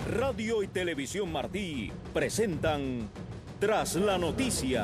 Radio y Televisión Martí presentan Tras la Noticia.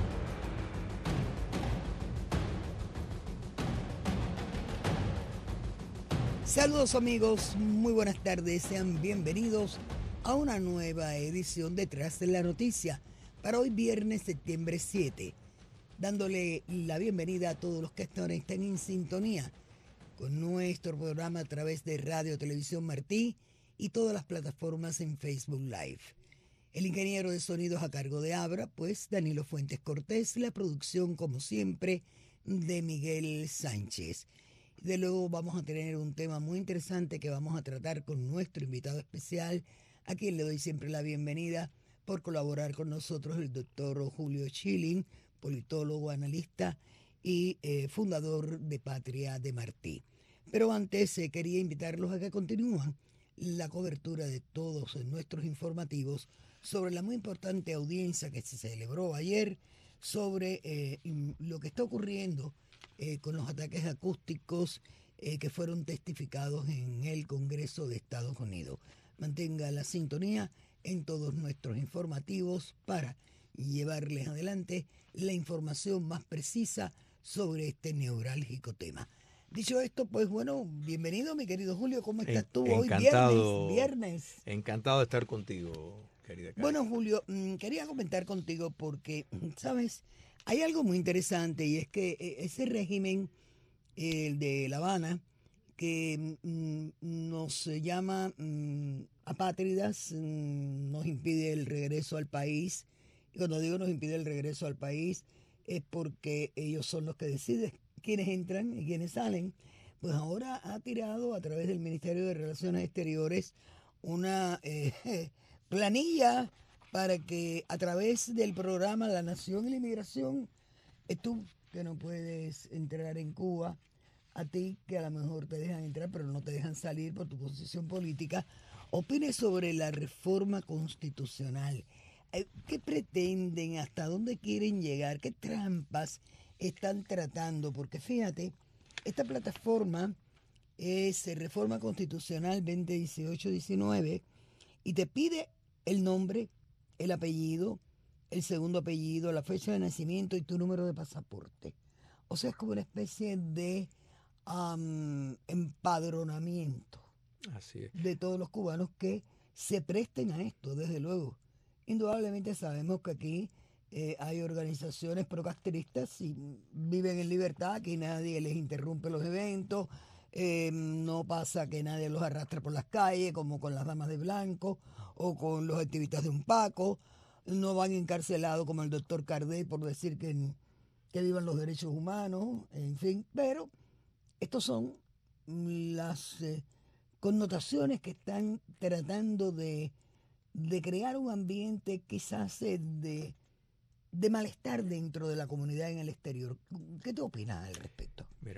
Saludos amigos, muy buenas tardes, sean bienvenidos a una nueva edición de Tras la Noticia para hoy viernes septiembre 7, dándole la bienvenida a todos los que están en sintonía con nuestro programa a través de Radio Televisión Martí y todas las plataformas en Facebook Live. El ingeniero de sonidos a cargo de Abra, pues Danilo Fuentes Cortés, la producción como siempre de Miguel Sánchez. De luego vamos a tener un tema muy interesante que vamos a tratar con nuestro invitado especial, a quien le doy siempre la bienvenida por colaborar con nosotros, el doctor Julio Schilling, politólogo, analista y fundador de Patria de Martí. Pero antes quería invitarlos a que continúen la cobertura de todos nuestros informativos sobre la muy importante audiencia que se celebró ayer sobre lo que está ocurriendo con los ataques acústicos que fueron testificados en el Congreso de Estados Unidos. Mantenga la sintonía en todos nuestros informativos para llevarles adelante la información más precisa sobre este neurálgico tema. Dicho esto, pues bueno, bienvenido mi querido Julio, ¿cómo estás tú hoy viernes? Encantado de estar contigo, querida Karen. Bueno, Julio, quería comentar contigo porque, ¿sabes? Hay algo muy interesante y es que ese régimen de La Habana que nos llama apátridas, nos impide el regreso al país. Y cuando digo nos impide el regreso al país es porque ellos son los que deciden quiénes entran y quiénes salen. Pues ahora ha tirado a través del Ministerio de Relaciones Exteriores una planilla para que a través del programa La Nación y la Inmigración, tú que no puedes entrar en Cuba, a ti que a lo mejor te dejan entrar pero no te dejan salir por tu posición política, opines sobre la reforma constitucional. ¿Qué pretenden? ¿Hasta dónde quieren llegar? ¿Qué trampas están tratando? Porque fíjate, esta plataforma es Reforma Constitucional 2018-19 y te pide el nombre, el apellido, el segundo apellido, la fecha de nacimiento y tu número de pasaporte. O sea, es como una especie de empadronamiento. Así es. De todos los cubanos que se presten a esto, desde luego. Indudablemente sabemos que aquí hay organizaciones procastristas y viven en libertad, que nadie les interrumpe los eventos, no pasa que nadie los arrastre por las calles, como con las damas de blanco o con los activistas de Unpaco, no van encarcelados como el doctor Cardé por decir que vivan los derechos humanos, en fin, pero estos son las connotaciones que están tratando de crear un ambiente quizás de malestar dentro de la comunidad en el exterior. ¿Qué te opinas al respecto? Mira,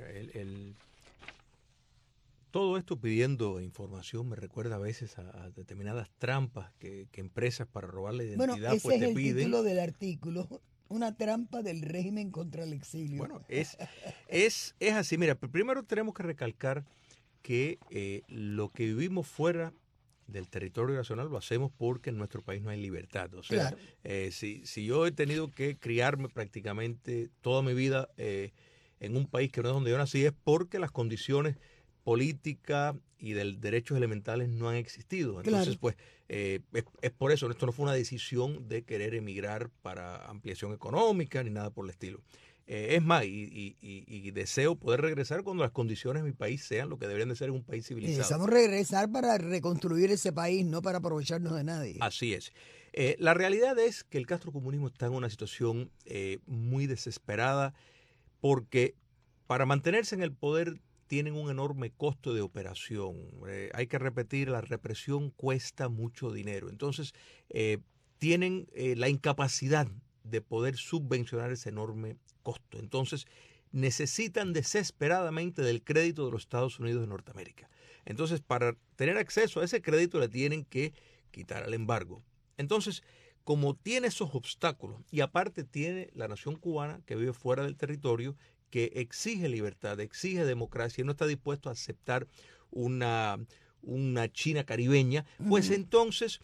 todo esto pidiendo información me recuerda a veces a determinadas trampas que empresas para robar la identidad bueno, ese pues es te el piden. Título del artículo, una trampa del régimen contra el exilio. Bueno, es así. Mira, primero tenemos que recalcar que lo que vivimos fuera del territorio nacional lo hacemos porque en nuestro país no hay libertad. O sea, claro. Si yo he tenido que criarme prácticamente toda mi vida en un país que no es donde yo nací, es porque las condiciones políticas y de derechos elementales no han existido. Entonces, claro. Pues, es por eso. Esto no fue una decisión de querer emigrar para ampliación económica ni nada por el estilo. Es más, y deseo poder regresar cuando las condiciones de mi país sean lo que deberían de ser en un país civilizado. Necesitamos regresar para reconstruir ese país, no para aprovecharnos de nadie. Así es. La realidad es que el castrocomunismo está en una situación muy desesperada porque para mantenerse en el poder tienen un enorme costo de operación. Hay que repetir, la represión cuesta mucho dinero. Entonces, tienen la incapacidad de poder subvencionar ese enorme costo. Entonces, necesitan desesperadamente del crédito de los Estados Unidos de Norteamérica. Entonces, para tener acceso a ese crédito le tienen que quitar el embargo. Entonces, como tiene esos obstáculos y aparte tiene la nación cubana que vive fuera del territorio, que exige libertad, exige democracia y no está dispuesto a aceptar una una China caribeña, pues entonces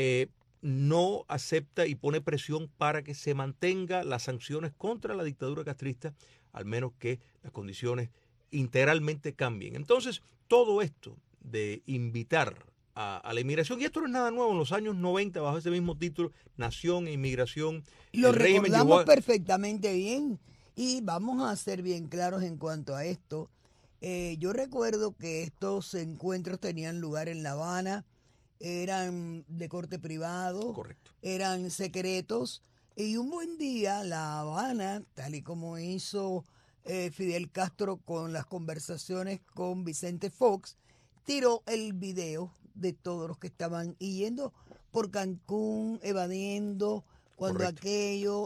no acepta y pone presión para que se mantenga las sanciones contra la dictadura castrista, al menos que las condiciones integralmente cambien. Entonces, todo esto de invitar a la inmigración, y esto no es nada nuevo, en los años 90, bajo ese mismo título, Nación e Inmigración, lo recordamos perfectamente bien, y vamos a ser bien claros en cuanto a esto. Yo recuerdo que estos encuentros tenían lugar en La Habana, eran de corte privado, correcto, eran secretos, y un buen día La Habana, tal y como hizo Fidel Castro con las conversaciones con Vicente Fox, tiró el video de todos los que estaban yendo por Cancún, evadiendo, cuando correcto. aquello,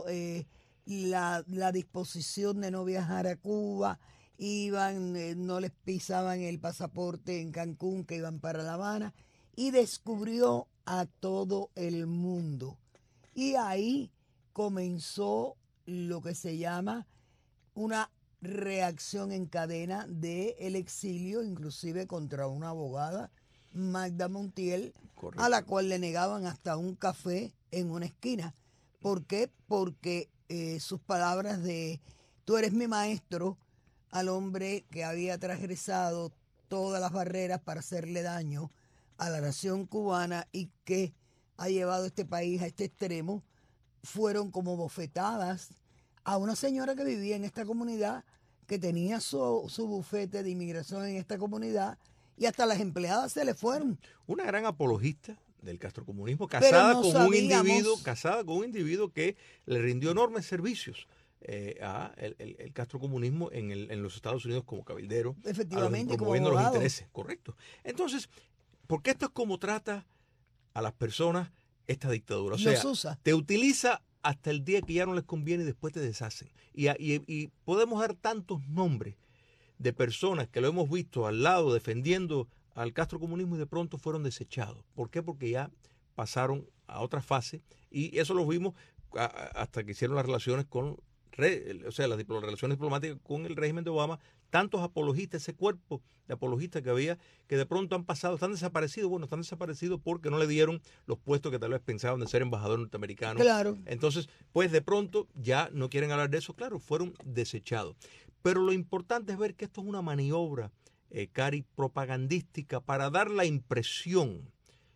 la disposición de no viajar a Cuba, iban, no les pisaban el pasaporte en Cancún, que iban para La Habana, y descubrió a todo el mundo. Y ahí comenzó lo que se llama una reacción en cadena del exilio, inclusive contra una abogada, Magda Montiel, Correcto. a la cual le negaban hasta un café en una esquina. ¿Por qué? Porque sus palabras de tú eres mi maestro, al hombre que había transgresado todas las barreras para hacerle daño a la nación cubana y que ha llevado este país a este extremo, fueron como bofetadas a una señora que vivía en esta comunidad, que tenía su bufete de inmigración en esta comunidad, y hasta las empleadas se le fueron. Una gran apologista del castrocomunismo, Pero casada no con un sabíamos. individuo que le rindió enormes servicios a el castrocomunismo en los Estados Unidos como cabildero, Efectivamente, como promoviendo los abogado. intereses, correcto. Entonces, porque esto es como trata a las personas esta dictadura. O sea, Los usa. te utiliza hasta el día que ya no les conviene y después te deshacen. Y podemos dar tantos nombres de personas que lo hemos visto al lado defendiendo al castrocomunismo y de pronto fueron desechados. ¿Por qué? Porque ya pasaron a otra fase y eso lo vimos hasta que hicieron las relaciones con, las relaciones diplomáticas con el régimen de Obama. Tantos apologistas, ese cuerpo de apologistas que había, que de pronto han pasado, están desaparecidos. Bueno, están desaparecidos porque no le dieron los puestos que tal vez pensaban de ser embajador norteamericano. Claro. Entonces, pues de pronto ya no quieren hablar de eso. Claro, fueron desechados. Pero lo importante es ver que esto es una maniobra, Cari, propagandística para dar la impresión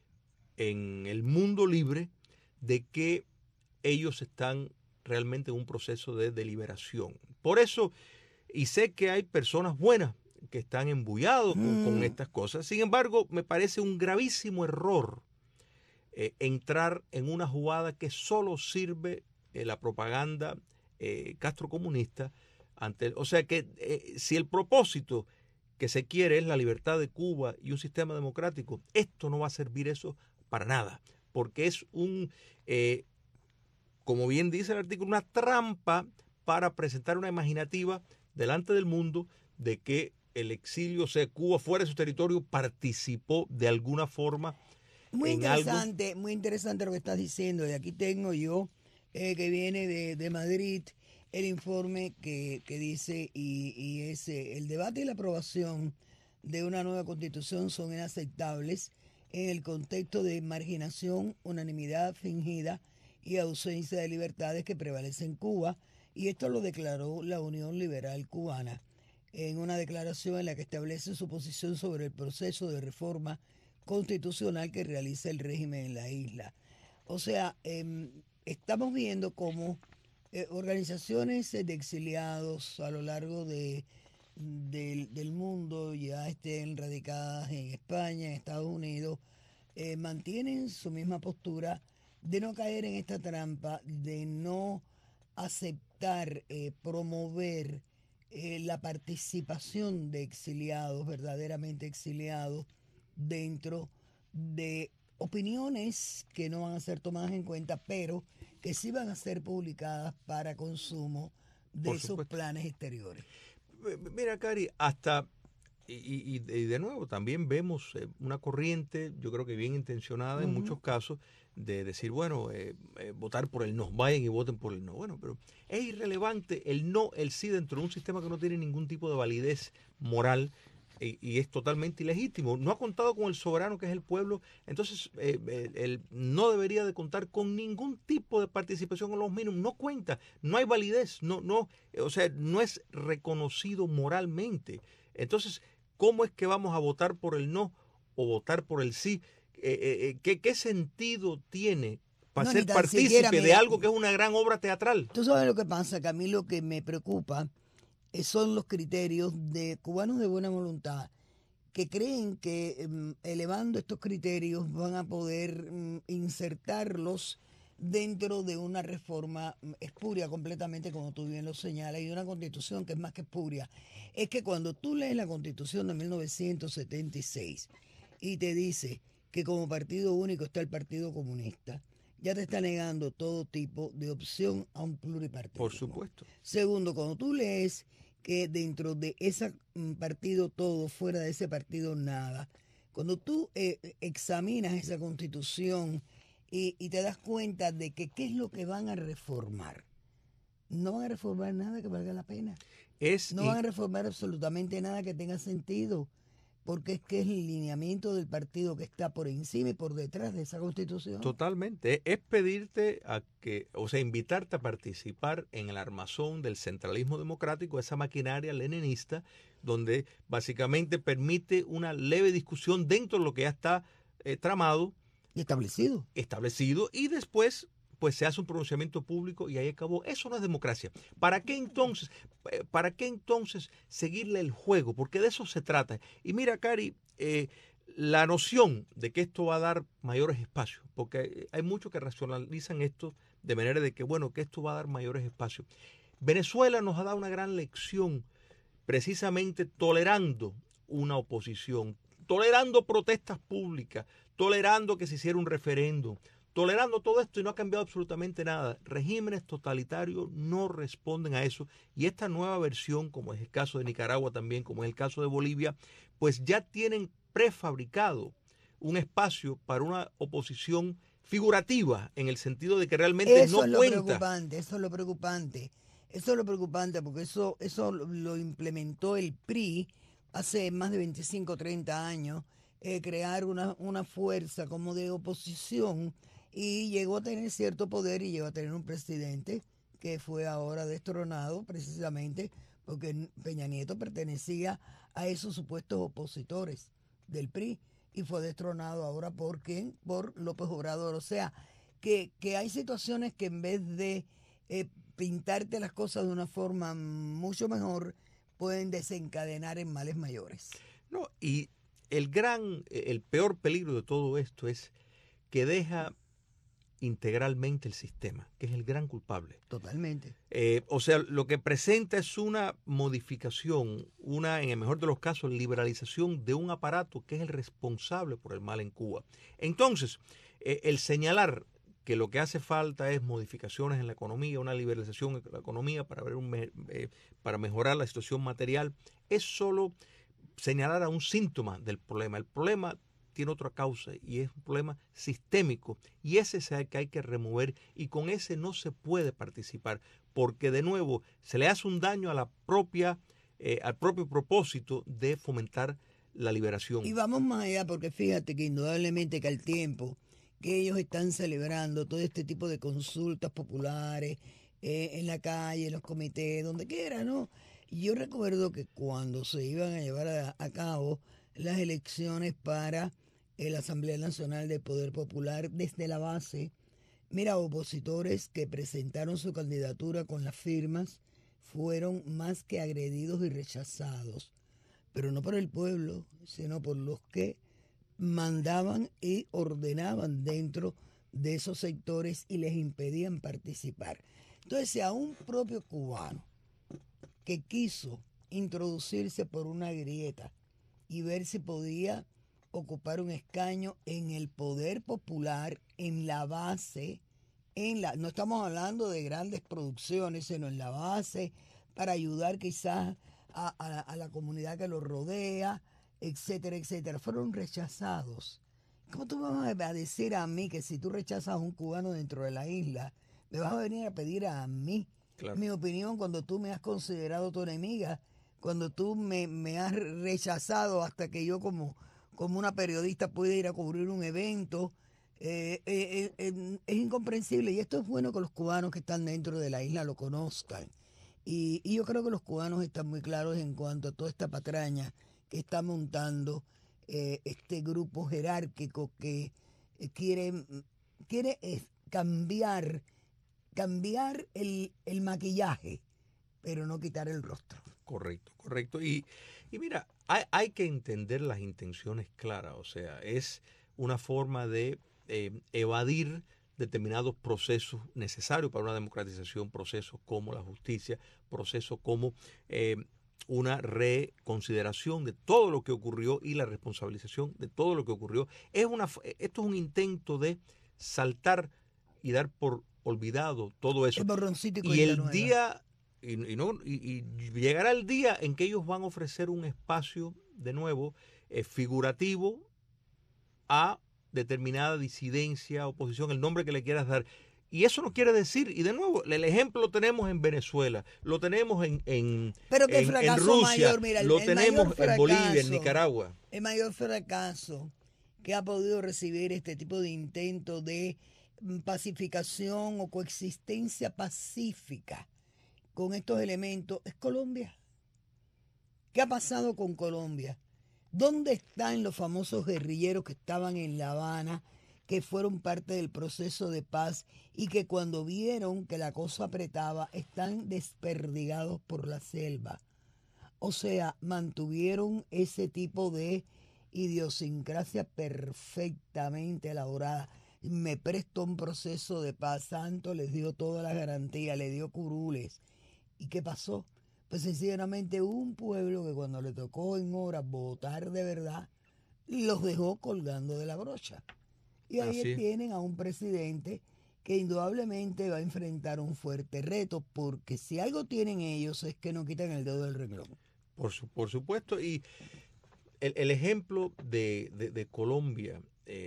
en el mundo libre de que ellos están realmente en un proceso de deliberación. Por eso, y sé que hay personas buenas que están embullados con estas cosas, sin embargo, me parece un gravísimo error entrar en una jugada que solo sirve la propaganda castrocomunista. O sea que si el propósito que se quiere es la libertad de Cuba y un sistema democrático, esto no va a servir eso para nada, porque es como bien dice el artículo, una trampa para presentar una imaginativa delante del mundo de que el exilio, o sea, Cuba fuera de su territorio, participó de alguna forma en algo. Muy interesante lo que estás diciendo. Y aquí tengo yo, que viene de Madrid, el informe que dice, y es el debate y la aprobación de una nueva constitución son inaceptables en el contexto de marginación, unanimidad fingida y ausencia de libertades que prevalece en Cuba, y esto lo declaró la Unión Liberal Cubana en una declaración en la que establece su posición sobre el proceso de reforma constitucional que realiza el régimen en la isla. O sea, estamos viendo cómo organizaciones de exiliados a lo largo del mundo, ya estén radicadas en España, en Estados Unidos, mantienen su misma postura de no caer en esta trampa, de no aceptar, promover la participación de exiliados, verdaderamente exiliados, dentro de opiniones que no van a ser tomadas en cuenta, pero que sí van a ser publicadas para consumo de sus planes exteriores. Mira, Cari, hasta, y de nuevo, también vemos una corriente, yo creo que bien intencionada en muchos casos, de decir, bueno, votar por el no, vayan y voten por el no. Bueno, pero es irrelevante el no, el sí dentro de un sistema que no tiene ningún tipo de validez moral, y es totalmente ilegítimo. No ha contado con el soberano que es el pueblo, entonces él no debería de contar con ningún tipo de participación en los mínimos. No cuenta, no hay validez, o sea, no es reconocido moralmente. Entonces, ¿cómo es que vamos a votar por el no o votar por el sí? ¿Qué sentido tiene para No, ni ser tan siquiera, partícipe de mira, algo que es una gran obra teatral? tú sabes lo que pasa, que a mí lo que me preocupa son los criterios de cubanos de buena voluntad que creen que elevando estos criterios van a poder insertarlos dentro de una reforma espuria completamente, como tú bien lo señalas, y una constitución que es más que espuria. Es que cuando tú lees la constitución de 1976 y te dice que como partido único está el Partido Comunista, ya te está negando todo tipo de opción a un pluripartidismo. Por supuesto. Segundo, cuando tú lees que dentro de ese partido todo, fuera de ese partido nada, cuando tú examinas esa constitución y te das cuenta de que qué es lo que van a reformar, no van a reformar nada que valga la pena. No van a reformar absolutamente nada que tenga sentido, porque es que es el lineamiento del partido que está por encima y por detrás de esa constitución. Totalmente. Es pedirte invitarte a participar en el armazón del centralismo democrático, esa maquinaria leninista, donde básicamente permite una leve discusión dentro de lo que ya está tramado. Y establecido. Y después pues se hace un pronunciamiento público y ahí acabó. Eso no es democracia. ¿Para qué entonces seguirle el juego? Porque de eso se trata. Y mira, Cari, la noción de que esto va a dar mayores espacios, porque hay muchos que racionalizan esto de manera de que, bueno, que esto va a dar mayores espacios. Venezuela nos ha dado una gran lección precisamente tolerando una oposición, tolerando protestas públicas, tolerando que se hiciera un referéndum, tolerando todo esto y no ha cambiado absolutamente nada. Regímenes totalitarios no responden a eso y esta nueva versión, como es el caso de Nicaragua también, como es el caso de Bolivia, pues ya tienen prefabricado un espacio para una oposición figurativa en el sentido de que realmente eso no cuenta. Eso es lo preocupante. Eso es lo preocupante porque eso lo implementó el PRI hace más de 25 o 30 años, crear una fuerza como de oposición y llegó a tener cierto poder y llegó a tener un presidente que fue ahora destronado precisamente porque Peña Nieto pertenecía a esos supuestos opositores del PRI y fue destronado ahora ¿por quién? Por López Obrador. O sea, que hay situaciones que en vez de pintarte las cosas de una forma mucho mejor, pueden desencadenar en males mayores. No, y el peor peligro de todo esto es que deja integralmente el sistema, que es el gran culpable. Totalmente. O sea, lo que presenta es una modificación, en el mejor de los casos, liberalización de un aparato que es el responsable por el mal en Cuba. Entonces, el señalar que lo que hace falta es modificaciones en la economía, una liberalización en la economía para mejorar la situación material, es solo señalar a un síntoma del problema. El problema tiene otra causa y es un problema sistémico y ese es el que hay que remover y con ese no se puede participar porque de nuevo se le hace un daño a al propio propósito de fomentar la liberación. Y vamos más allá porque fíjate que indudablemente que al tiempo que ellos están celebrando todo este tipo de consultas populares en la calle, en los comités, donde quiera, ¿no? Yo recuerdo que cuando se iban a llevar a cabo las elecciones para la Asamblea Nacional del Poder Popular desde la base, mira, opositores que presentaron su candidatura con las firmas fueron más que agredidos y rechazados, pero no por el pueblo, sino por los que mandaban y ordenaban dentro de esos sectores y les impedían participar. Entonces, si a un propio cubano que quiso introducirse por una grieta y ver si podía ocupar un escaño en el poder popular, en la base, no estamos hablando de grandes producciones, sino en la base, para ayudar quizás a la comunidad que lo rodea, etcétera, etcétera, fueron rechazados. ¿Cómo tú vas a decir a mí que si tú rechazas a un cubano dentro de la isla, me vas a venir a pedir a mí mi opinión cuando tú me has considerado tu enemiga? cuando tú me has rechazado hasta que yo como una periodista pueda ir a cubrir un evento. Es incomprensible y esto es bueno que los cubanos que están dentro de la isla lo conozcan. Y yo creo que los cubanos están muy claros en cuanto a toda esta patraña que está montando este grupo jerárquico que quiere cambiar el maquillaje, pero no quitar el rostro. Correcto, correcto. Y mira, hay que entender las intenciones claras, o sea, es una forma de evadir determinados procesos necesarios para una democratización, procesos como la justicia, procesos como una reconsideración de todo lo que ocurrió y la responsabilización de todo lo que ocurrió. Esto es un intento de saltar y dar por olvidado todo eso. El borroncito y el día y llegará el día en que ellos van a ofrecer un espacio de nuevo figurativo a determinada disidencia, oposición, el nombre que le quieras dar. Y eso no quiere decir, y de nuevo, el ejemplo lo tenemos en Venezuela, lo tenemos en Rusia, mayor, mira, lo tenemos en Bolivia, en Nicaragua. El mayor fracaso que ha podido recibir este tipo de intento de pacificación o coexistencia pacífica con estos elementos es Colombia. ¿Qué ha pasado con Colombia? ¿Dónde están los famosos guerrilleros que estaban en La Habana, que fueron parte del proceso de paz y que cuando vieron que la cosa apretaba están desperdigados por la selva? O sea, mantuvieron ese tipo de idiosincrasia perfectamente elaborada. Me prestó un proceso de paz, Santos les dio todas las garantías, le dio curules. ¿Y qué pasó? Pues sencillamente un pueblo que cuando le tocó en horas votar de verdad, los dejó colgando de la brocha. Y ahí tienen a un presidente que indudablemente va a enfrentar un fuerte reto, porque si algo tienen ellos es que no quitan el dedo del renglón. Por supuesto, y el ejemplo de Colombia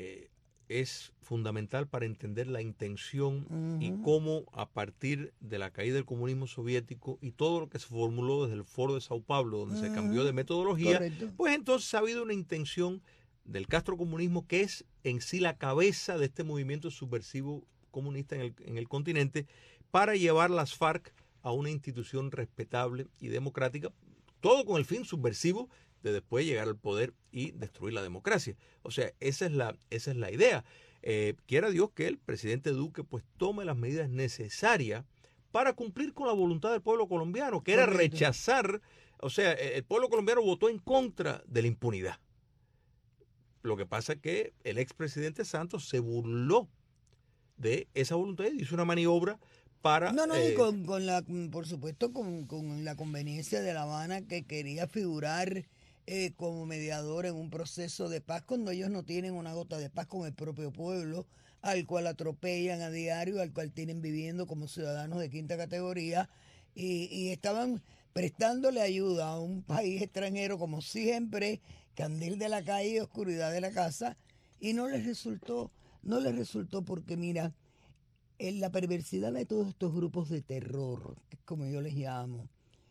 es fundamental para entender la intención y cómo a partir de la caída del comunismo soviético y todo lo que se formuló desde el Foro de Sao Paulo, donde se cambió de metodología, correcto, pues entonces ha habido una intención del castrocomunismo que es en sí la cabeza de este movimiento subversivo comunista en el continente para llevar las FARC a una institución respetable y democrática, todo con el fin subversivo de después llegar al poder y destruir la democracia. O sea, esa es la idea. Quiera Dios que el presidente Duque pues tome las medidas necesarias para cumplir con la voluntad del pueblo colombiano, que era rechazar, o sea, el pueblo colombiano votó en contra de la impunidad. Lo que pasa es que el expresidente Santos se burló de esa voluntad y hizo una maniobra para... y por supuesto, con la conveniencia de La Habana, que quería figurar como mediador en un proceso de paz cuando ellos no tienen una gota de paz con el propio pueblo, al cual atropellan a diario, al cual tienen viviendo como ciudadanos de quinta categoría, y estaban prestándole ayuda a un país extranjero como siempre, candil de la calle y oscuridad de la casa, y no les resultó porque mira, la perversidad de todos estos grupos de terror, como yo les llamo,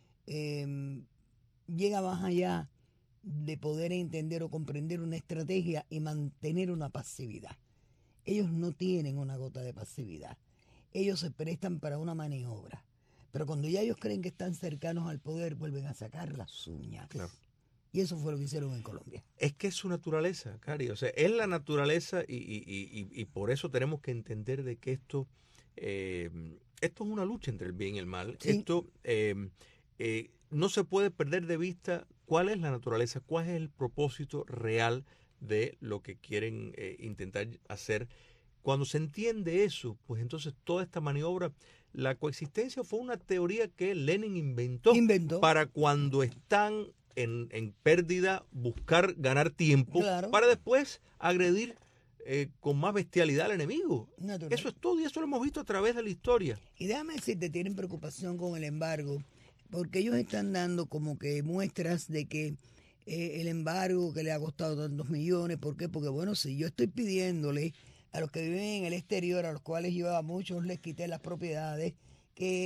llega más allá de poder entender o comprender una estrategia y mantener una pasividad. Ellos no tienen una gota de pasividad. Ellos se prestan para una maniobra. Pero cuando ya ellos creen que están cercanos al poder, vuelven a sacar las uñas. Claro. Y eso fue lo que hicieron en Colombia. Es que es su naturaleza, Cari. O sea, es la naturaleza y por eso tenemos que entender de que esto es una lucha entre el bien y el mal. Sí. Esto no se puede perder de vista cuál es la naturaleza, cuál es el propósito real de lo que quieren intentar hacer. Cuando se entiende eso, pues entonces toda esta maniobra, la coexistencia fue una teoría que Lenin inventó. Para cuando están en pérdida, buscar ganar tiempo, claro, para después agredir con más bestialidad al enemigo. Natural. Eso es todo y eso lo hemos visto a través de la historia. Y déjame decirte, tienen preocupación con el embargo, porque ellos están dando como que muestras de que el embargo que le ha costado tantos millones, ¿por qué? Porque bueno, si yo estoy pidiéndole a los que viven en el exterior, a los cuales yo a muchos les quité las propiedades, que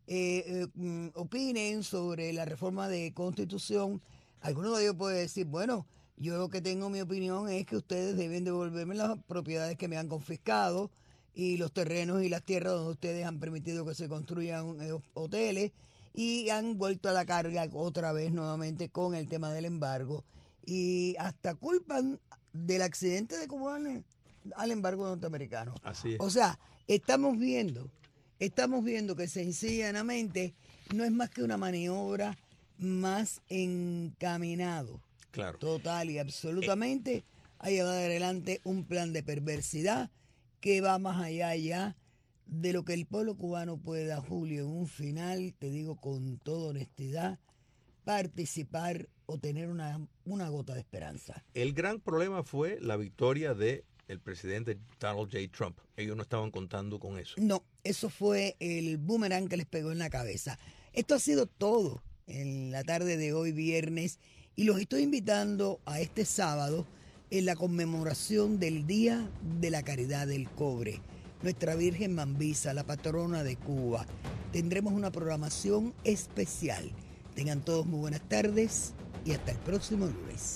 opinen sobre la reforma de Constitución. Algunos de ellos pueden decir, bueno, yo lo que tengo mi opinión es que ustedes deben devolverme las propiedades que me han confiscado y los terrenos y las tierras donde ustedes han permitido que se construyan hoteles y han vuelto a la carga otra vez nuevamente con el tema del embargo y hasta culpan del accidente de Cuba al embargo norteamericano. Así es. O sea, estamos viendo que sencillamente no es más que una maniobra más encaminado, Claro. total y absolutamente a llevar adelante un plan de perversidad que va más allá ya de lo que el pueblo cubano pueda, Julio, en un final, te digo con toda honestidad, participar o tener una gota de esperanza. El gran problema fue la victoria del presidente Donald J. Trump. Ellos no estaban contando con eso. No, eso fue el boomerang que les pegó en la cabeza. Esto ha sido todo en la tarde de hoy, viernes, y los estoy invitando a este sábado en la conmemoración del Día de la Caridad del Cobre. Nuestra Virgen Mambisa, la patrona de Cuba. Tendremos una programación especial. Tengan todos muy buenas tardes y hasta el próximo lunes.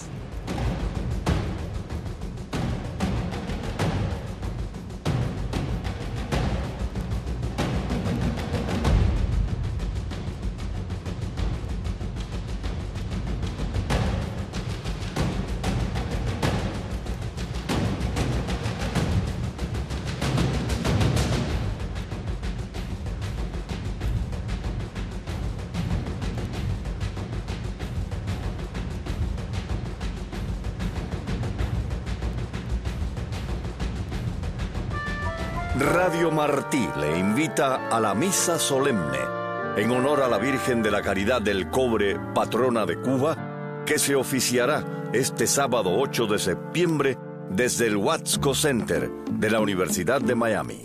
Radio Martí le invita a la misa solemne en honor a la Virgen de la Caridad del Cobre, patrona de Cuba, que se oficiará este sábado 8 de septiembre desde el Watsco Center de la Universidad de Miami.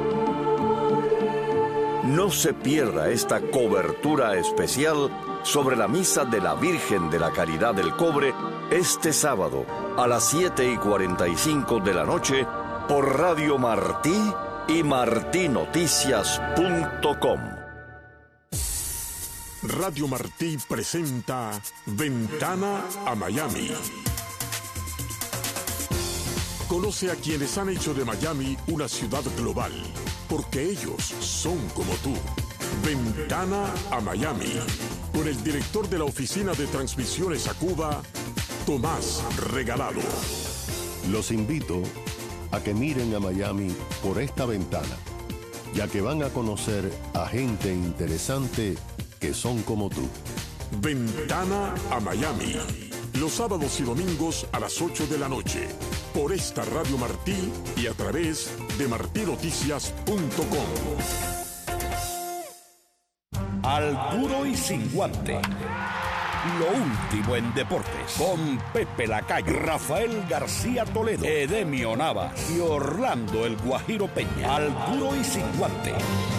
No se pierda esta cobertura especial sobre la misa de la Virgen de la Caridad del Cobre este sábado a las 7:45 de la noche por Radio Martí y martinoticias.com. Radio Martí presenta Ventana a Miami. Conoce a quienes han hecho de Miami una ciudad global, porque ellos son como tú. Ventana a Miami, con el director de la Oficina de Transmisiones a Cuba, Tomás Regalado. Los invito a que miren a Miami por esta ventana, ya que van a conocer a gente interesante que son como tú. Ventana a Miami, los sábados y domingos a las 8 de la noche, por esta Radio Martí y a través de martinoticias.com. Al duro y sin guante. Lo último en deportes, con Pepe Lacayo, Rafael García Toledo, Edemio Navas y Orlando el Guajiro Peña. Al duro y sin guante.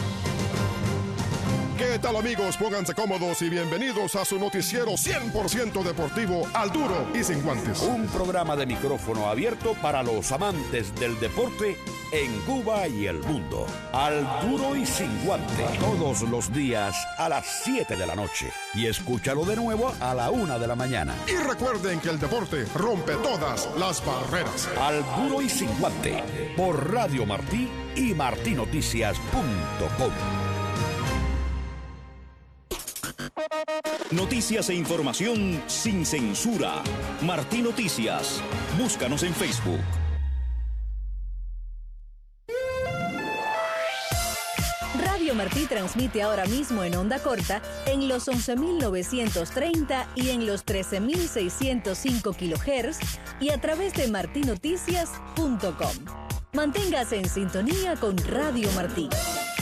¿Qué tal, amigos? Pónganse cómodos y bienvenidos a su noticiero 100% deportivo, Al Duro y Sin Guantes. Un programa de micrófono abierto para los amantes del deporte en Cuba y el mundo. Al duro y sin guante. Todos los días a las 7 de la noche. Y escúchalo de nuevo a la 1 de la mañana. Y recuerden que el deporte rompe todas las barreras. Al duro y sin guante. Por Radio Martí y martinoticias.com. Noticias e información sin censura. Martí Noticias. Búscanos en Facebook. Radio Martí transmite ahora mismo en onda corta en los 11.930 y en los 13.605 kHz y a través de martinoticias.com. Manténgase en sintonía con Radio Martí.